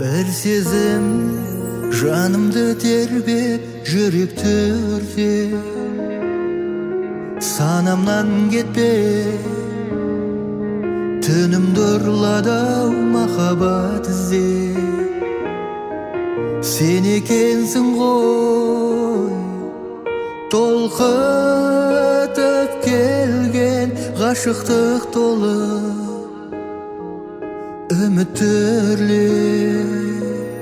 Бір сезім жанымды тербеп, жүректі өртеп, санамнан кетпей түнімді ұрлады-ау махаббат іздеп. Сен екенсің ғой толқытып келген ғашықтық толы үміттерлер.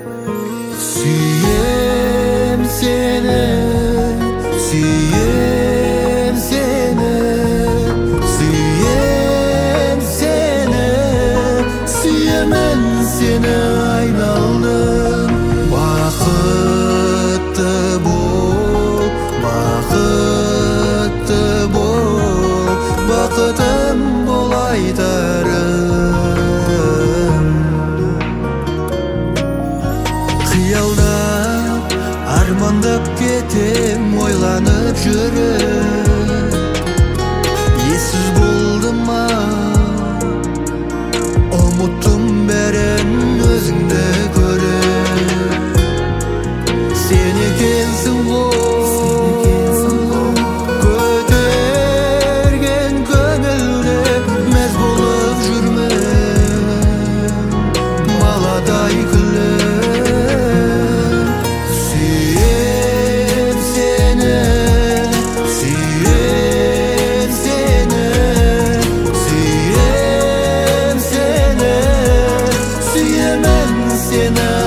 Сүйем сені, сүйем сені, сүйем сені, сүйемін сені айналдым. Бақытты бол, бақытты бол, бақытым бол айтарым. Қиялдап, армандап кетем, ойланып жүріп, ессіз болды ма, ұмыттым бәрін өзіңді көріп. Сен екенсің ғой көтерген көңілді, мәз болып жүрмін баладай күліп. Сүйем сені, сүйем сені, сүйем сені, сүйемін сені